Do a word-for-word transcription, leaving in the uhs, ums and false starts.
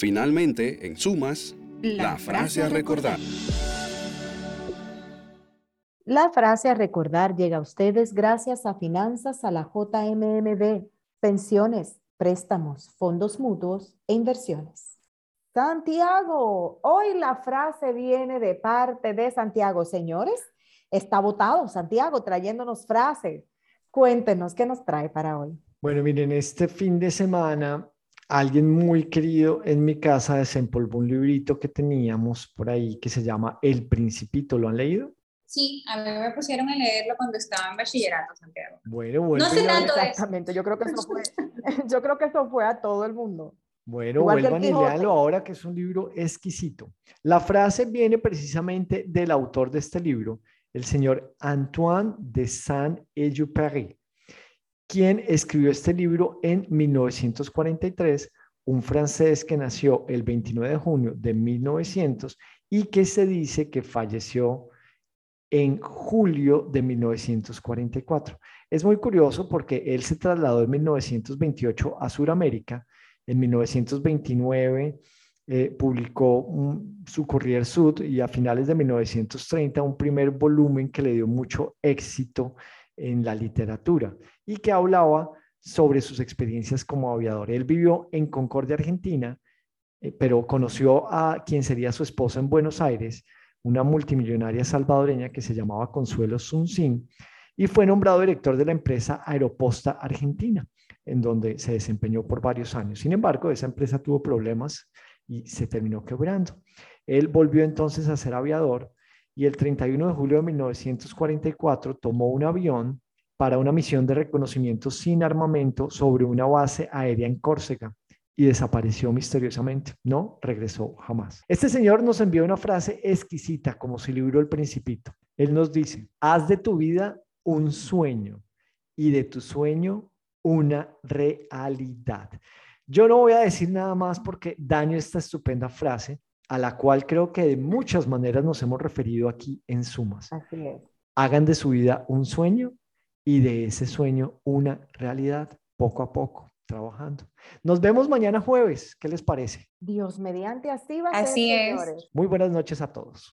Finalmente, en sumas, la, la frase a recordar. La frase a recordar llega a ustedes gracias a Finanzas a la J M M B, pensiones, préstamos, fondos mutuos e inversiones. Santiago, hoy la frase viene de parte de Santiago. Señores, está votado Santiago trayéndonos frases. Cuéntenos qué nos trae para hoy. Bueno, miren, este fin de semana alguien muy querido en mi casa desempolvó un librito que teníamos por ahí que se llama El Principito. ¿Lo han leído? Sí, a mí me pusieron a leerlo cuando estaba en bachillerato, Santiago. Bueno, bueno. No sé tanto de eso. Exactamente, yo creo que eso fue, yo creo que eso fue a todo el mundo. Bueno, Igual vuelvan y léanlo ahora, que es un libro exquisito. La frase viene precisamente del autor de este libro, el señor Antoine de Saint-Exupéry, quien escribió este libro en mil novecientos cuarenta y tres, un francés que nació el veintinueve de junio de mil novecientos y que se dice que falleció en julio de mil novecientos cuarenta y cuatro. Es muy curioso porque él se trasladó en mil novecientos veintiocho a Sudamérica. En mil novecientos veintinueve eh, publicó un, su Courrier Sud y a finales de mil novecientos treinta un primer volumen que le dio mucho éxito en la literatura y que hablaba sobre sus experiencias como aviador. Él vivió en Concordia, Argentina, eh, pero conoció a quien sería su esposa en Buenos Aires, una multimillonaria salvadoreña que se llamaba Consuelo Sunsin, y fue nombrado director de la empresa Aeroposta Argentina, en donde se desempeñó por varios años. Sin embargo, esa empresa tuvo problemas y se terminó quebrando. Él volvió entonces a ser aviador y el treinta y uno de julio de mil novecientos cuarenta y cuatro tomó un avión para una misión de reconocimiento sin armamento sobre una base aérea en Córcega y desapareció misteriosamente. No regresó jamás. Este señor nos envió una frase exquisita como su libro El Principito. Él nos dice: haz de tu vida un sueño y de tu sueño una realidad. Yo no voy a decir nada más porque daño esta estupenda frase a la cual creo que de muchas maneras nos hemos referido aquí en Sumas. Así es. Hagan de su vida un sueño y de ese sueño una realidad, poco a poco, trabajando. Nos vemos mañana jueves. ¿Qué les parece? Dios mediante, así va a ser, Así es. señores. Muy buenas noches a todos.